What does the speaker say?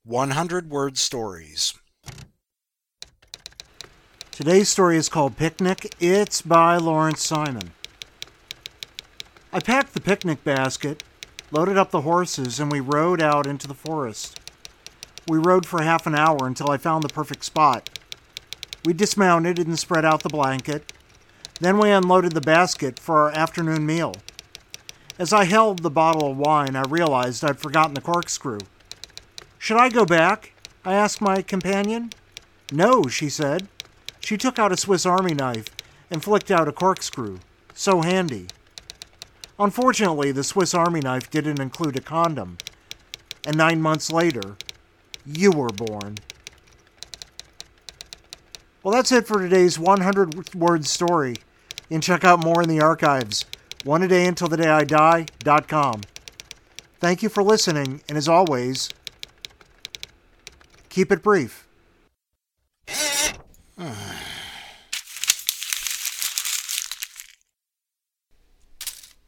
100-word stories. Today's story is called Picnic. It's by Lawrence Simon. I packed the picnic basket, loaded up the horses, and we rode out into the forest. We rode for half an hour until I found the perfect spot. We dismounted and spread out the blanket. Then we unloaded the basket for our afternoon meal. As I held the bottle of wine, I realized I'd forgotten the corkscrew. "Should I go back?" I asked my companion. "No," she said. She took out a Swiss Army knife and flicked out a corkscrew. So handy. Unfortunately, the Swiss Army knife didn't include a condom. And 9 months later, you were born. Well, that's it for today's 100-word story. You can check out more in the archives. oneadayuntilthedayIdie.com. Thank you for listening, and as always, keep it brief.